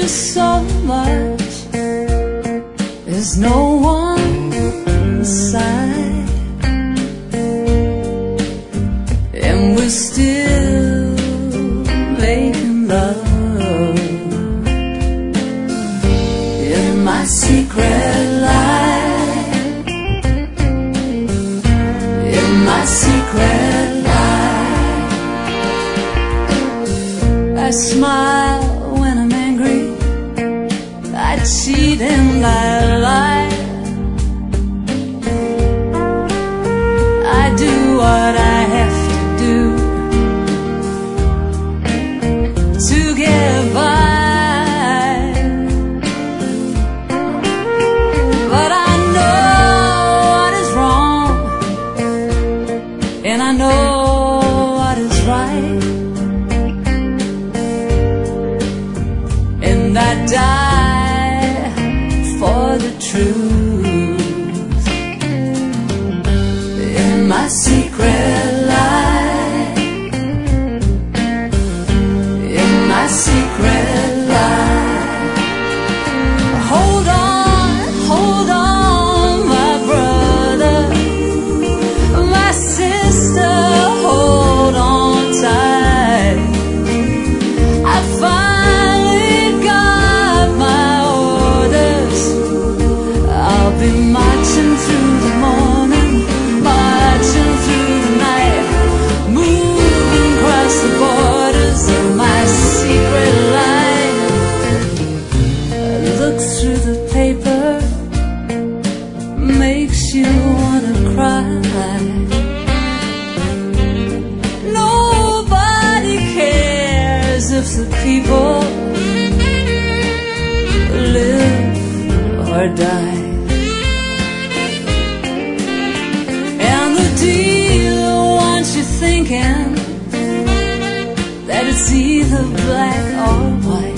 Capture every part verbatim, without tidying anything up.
you so much, there's no one inside, and we're still making love in my secret life, in my secret life. I smile when I'm angry, I cheat and I lie, I do what I have to do to get by, but I know what is wrong and I know what is right, and I die for the truth in my secret life, in my secret life. Hold on, hold on, my brother, my sister, hold on tight. I finally got my orders, I'll be marching through the morning, marching through the night, moving across the borders of my secret life. I look through the paper, makes you wanna cry. Nobody cares if the people live or die. And the deal wants you thinking that it's either black or white.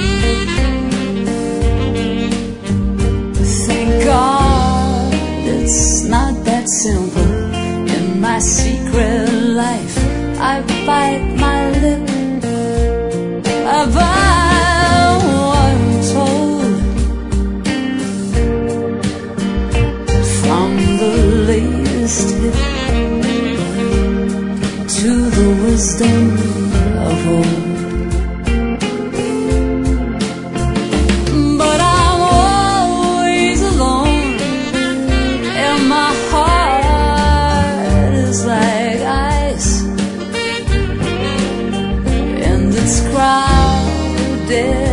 Thank God it's not that simple. In my secret life, I bite my lip, I bite what I'm told, from the latest hit to the wisdom of old. But I'm always alone, and my heart is like ice, and it's crowded